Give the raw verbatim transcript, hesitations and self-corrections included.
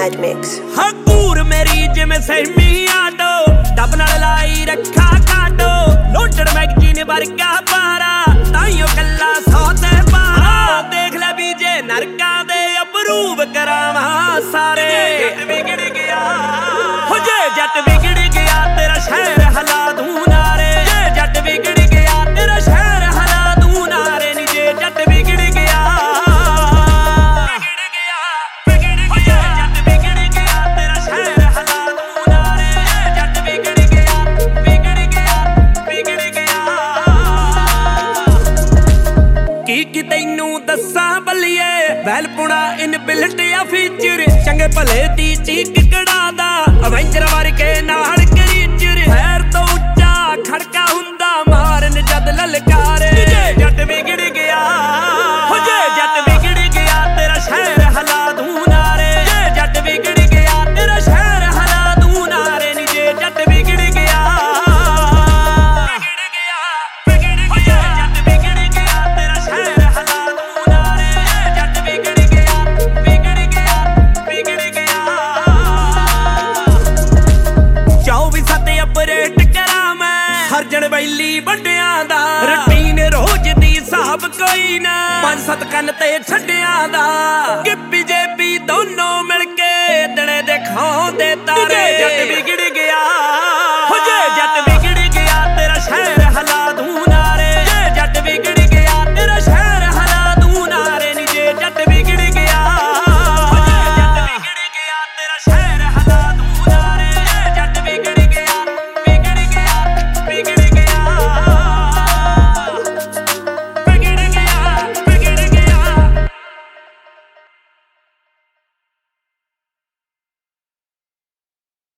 Mad Mix. ਹਕੂਰ ਮੇਰੀ ਜਿਵੇਂ ਸਹਿਮੀ auto ਡੱਬ ਨਾਲ ਲਾਈ ਰੱਖਾ ਕਾਟੋ ਲੋਟੜ ਮੈਗਜ਼ੀਨ ਵਰਗਾ ਪਾਰਾ ਤਾਈਓ ਕੱਲਾ ਸੌ ਤੇ ਪਾਰਾ ਦੇਖ ਲੈ ਵੀ ਜੇ ਨਰਕਾਂ ਦੇ ਅਪਰੂਵ ਕਰਾਵਾਂ ਸਾਰੇ ਜੱਟ ਵਿਗੜ ਗਿਆ ਹੋ ਜੇ ਜੱਟ ਵਿਗੜ ਗਿਆ ਤੇਰਾ ਸ਼ਹਿਰ ਹਲਾ ਦੂੰ ਨਾਰੇ ਜੇ ਜੱਟ ਵਿਗੜ ਗਿਆ ਤੇਰਾ ਸ਼ਹਿਰ ਹਲਾ ਦੂੰ ਨਾਰੇ ਨੀ ਜੇ ਜੱਟ ਵਿਗੜ ਗਿਆ ਕੀ ਤੈਨੂੰ ਦੱਸਾਂ ਬੱਲੀਏ ਵੈਲਪੁਣਾ ਇਨ ਬਿਲਟ ਆ ਫੀਚਰ ਚੰਗੇ ਭਲੇ ਦੀ ਚੀਕ ਕੜਾਦਾ ਅਵੈਂਜਰ ਵਰਗੇ ਨਾਲ ਕਰੀਚਰ ਫੈਰ ਤੋਂ ਉੱਚਾ ਖੜਕਾ ਹੁੰਦਾ ਮਾਰਨ ਜਦ ਲਲਕਾਰੇ ਜੇ ਜੱਟ ਵਿਗੜ ਗਿਆ ਹੋ ਜੇ ਜੱਟ ਵਿਗੜ ਗਿਆ ਤੇਰਾ ਸ਼ਹਿਰ ਹਲਾ ਦੂੰ ਨਾਰੇ ਜੇ ਜੱਟ ਵਿਗੜ ਗਿਆ ਤੇਰਾ ਸ਼ਹਿਰ ਹਲਾ ਦੂੰ ਨਾਰੇ ਨੀ ਜੇ ਜੱਟ ਵਿਗੜ ਗਿਆ ਹਰਜਣ ਬੈਲੀ ਵੱਡਿਆਂ ਦਾ ਰੂਟੀਨ ਰੋਜ਼ ਦੀ ਹਿਸਾਬ ਕੋਈ ਨਾ ਪੰਜ ਸੱਤ ਕੰਨ ਤੇ ਛੱਡਿਆਂ ਦਾ ਗਿੱਪੀ ਜੇਪੀ ਦੋਨੋਂ ਮਿਲ ਕੇ ਦਿਨੇ ਦਿਖਾਉਂਦੇ ਤਾਰੇ ਜੱਟ ਵਿਗੜ ਗਿਆ ਹੋ ਜੇ ਜੱਟ